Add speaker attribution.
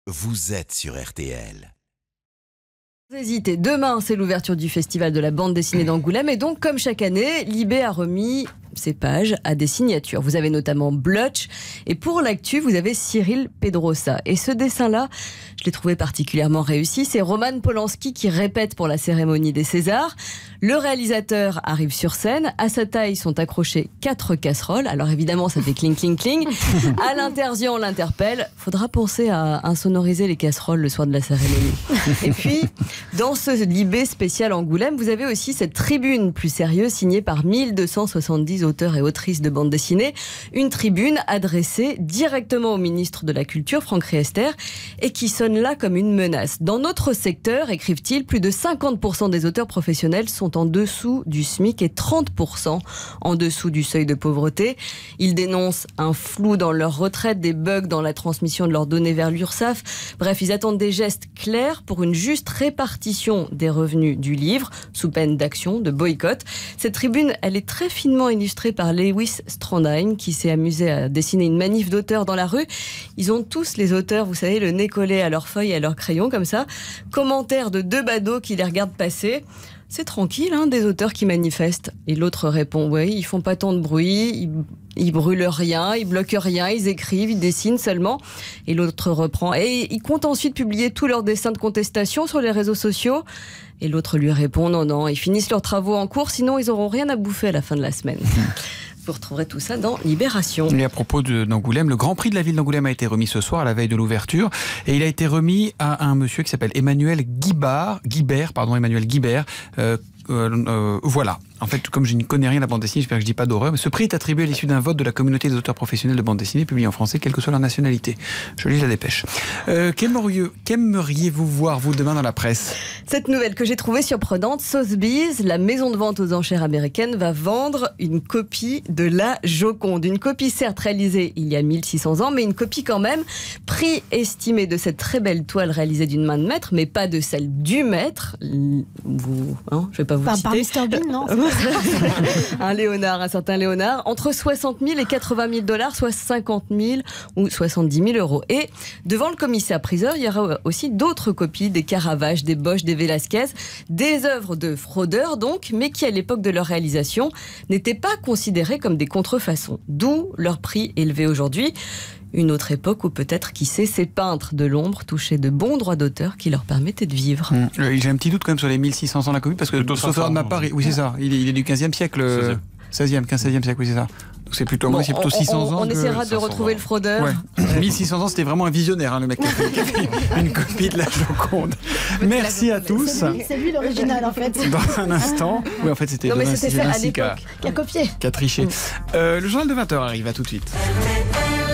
Speaker 1: vous êtes sur RTL.
Speaker 2: Hésitez, demain c'est l'ouverture du festival de la bande dessinée d'Angoulême et donc comme chaque année, Libé a remis ses pages à des signatures. Vous avez notamment Blotch et pour l'actu vous avez Cyril Pedrosa. Et ce dessin-là, je l'ai trouvé particulièrement réussi, c'est Roman Polanski qui répète pour la cérémonie des Césars. Le réalisateur arrive sur scène, à sa taille sont accrochées 4 casseroles, alors évidemment ça fait cling cling cling. À l'intérieur on l'interpelle, faudra penser à insonoriser les casseroles le soir de la cérémonie. Et puis dans ce Libé spécial Angoulême, vous avez aussi cette tribune plus sérieuse signée par 1270 auteurs et autrices de bande dessinée. Une tribune adressée directement au ministre de la Culture, Franck Riester, et qui sonne là comme une menace. Dans notre secteur, écrivent-ils, plus de 50% des auteurs professionnels sont en dessous du SMIC et 30% en dessous du seuil de pauvreté. Ils dénoncent un flou dans leur retraite, des bugs dans la transmission de leurs données vers l'URSSAF. Bref, ils attendent des gestes clairs pour une juste répartition des revenus du livre, sous peine d'action, de boycott. Cette tribune, elle est très finement illustrée par Lewis Strandheim, qui s'est amusé à dessiner une manif d'auteurs dans la rue. Ils ont tous, les auteurs, vous savez, le nez collé à leurs feuilles et à leurs crayons, comme ça. Commentaires de 2 badauds qui les regardent passer. C'est tranquille, hein, des auteurs qui manifestent. Et l'autre répond, oui, ils font pas tant de bruit, ils brûlent rien, ils bloquent rien, ils écrivent, ils dessinent seulement. Et l'autre reprend. Et ils comptent ensuite publier tous leurs dessins de contestation sur les réseaux sociaux. Et l'autre lui répond, non, ils finissent leurs travaux en cours, sinon ils auront rien à bouffer à la fin de la semaine. Vous retrouverez tout ça dans Libération.
Speaker 3: Et à propos d'Angoulême, le Grand Prix de la ville d'Angoulême a été remis ce soir à la veille de l'ouverture. Et il a été remis à un monsieur qui s'appelle Emmanuel Guibert. Voilà. En fait, comme je ne connais rien à la bande dessinée, j'espère que je ne dis pas d'horreur, mais ce prix est attribué à l'issue d'un vote de la communauté des auteurs professionnels de bande dessinée publiés en français, quelle que soit leur nationalité. Je lis la dépêche. Qu'aimeriez-vous voir, vous, demain dans la presse ?
Speaker 2: Cette nouvelle que j'ai trouvée surprenante, Sotheby's, la maison de vente aux enchères américaine, va vendre une copie de la Joconde. Une copie certes réalisée il y a 1600 ans, mais une copie quand même. Prix estimé de cette très belle toile réalisée d'une main de maître, mais pas de celle du maître. Je ne vais pas vous citer.
Speaker 4: Par Mr Bean, non ?
Speaker 2: Un certain Léonard, entre 60 000 et 80 000 $, soit 50 000 ou 70 000 euros. Et devant le commissaire-priseur, il y aura aussi d'autres copies, des Caravage, des Bosch, des Velázquez, des œuvres de fraudeurs donc, mais qui à l'époque de leur réalisation n'étaient pas considérées comme des contrefaçons. D'où leur prix élevé aujourd'hui. Une autre époque où peut-être, qui sait, ces peintres de l'ombre touchaient de bons droits d'auteur qui leur permettaient de vivre.
Speaker 3: J'ai un petit doute quand même sur les 1600 ans de la copie, parce que sauf de ma part, oui c'est ça, il est du 15e siècle, 16e siècle, oui c'est ça. Donc c'est plutôt, c'est plutôt 600 ans.
Speaker 2: On essaiera de retrouver le fraudeur.
Speaker 3: Ouais. 1600 ans, c'était vraiment un visionnaire, hein, le mec qui a fait une copie de la Joconde. Merci à tous.
Speaker 4: C'est lui l'original en fait.
Speaker 3: Dans un instant. Oui, en fait c'était
Speaker 2: fait à l'époque.
Speaker 4: Qui a copié.
Speaker 3: Qui a triché. Le journal de 20h arrive, à tout de suite.